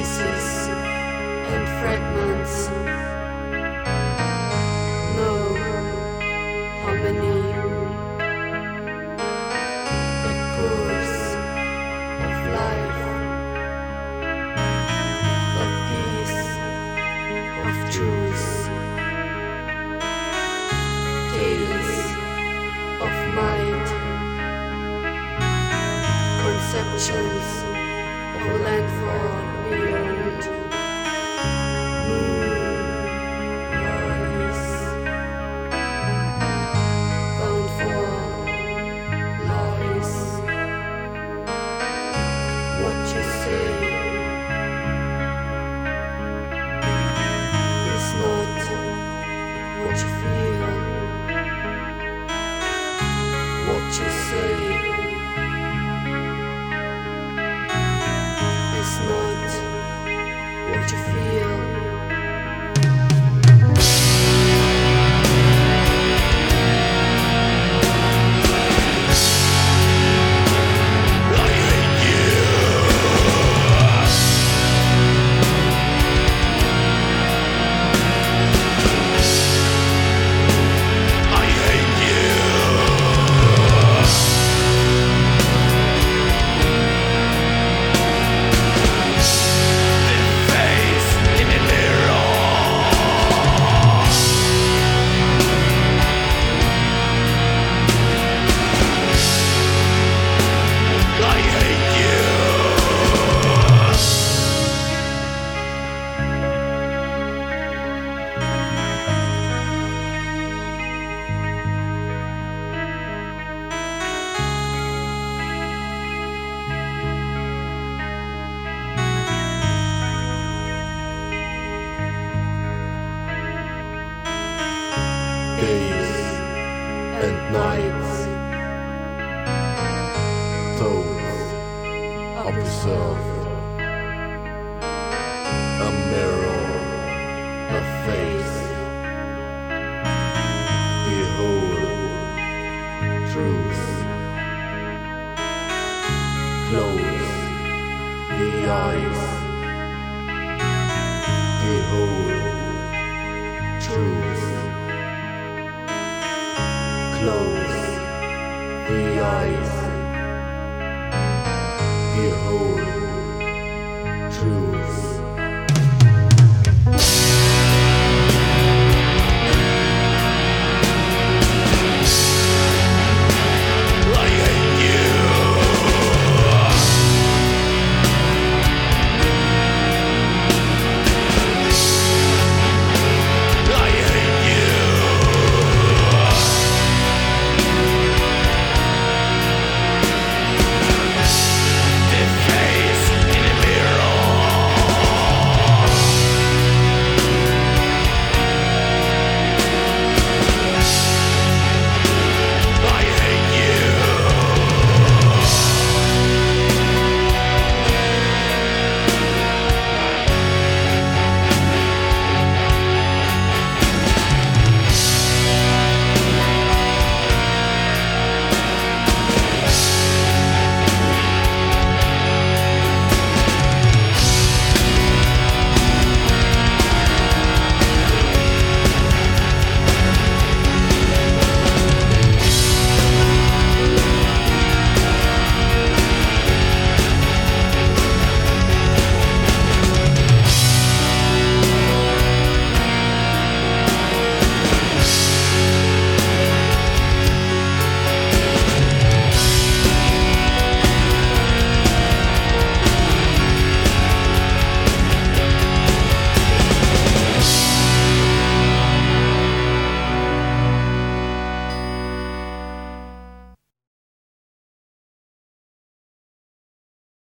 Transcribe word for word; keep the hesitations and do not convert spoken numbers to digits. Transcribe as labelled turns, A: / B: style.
A: pieces and fragments. Know how many echoes of life, a piece of truth, tales of mind, conceptions of a landfall beyond. Moonrise, bound for lies. What you say is not what you feel. What you say is not what you feel. Days and nights, thoughts observed, a mirror, a face, behold truth, close the eyes, behold truth. Close the eyes, behold